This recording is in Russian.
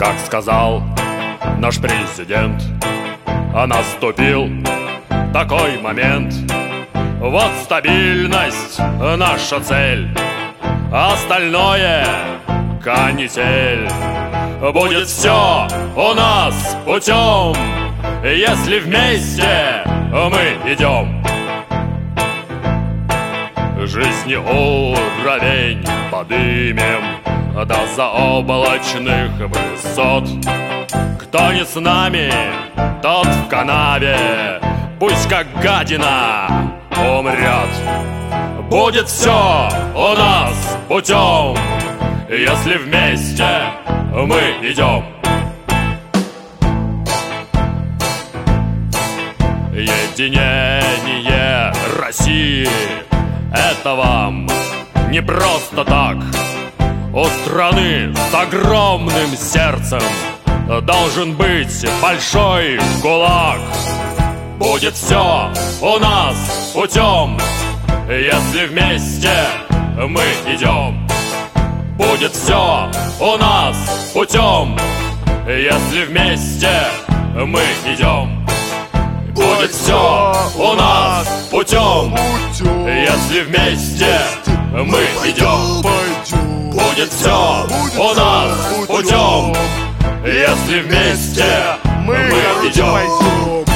Как сказал наш президент, а наступил такой момент. Вот стабильность наша цель, остальное канитель. Будет все у нас путем, если вместе мы идем. Жизни уровень подымем до заоблачных высот. Кто не с нами, тот в канаве, пусть как гадина умрет. Будет все у нас путем, если вместе мы идем. Единение России — это вам не просто так. У страны с огромным сердцем должен быть большой кулак. Будет все у нас путем, если вместе мы идем. Будет все у нас путем, если вместе мы идем. Будет все у нас путем, если вместе мы идем. Будет все у нас путем, если вместе мы идем.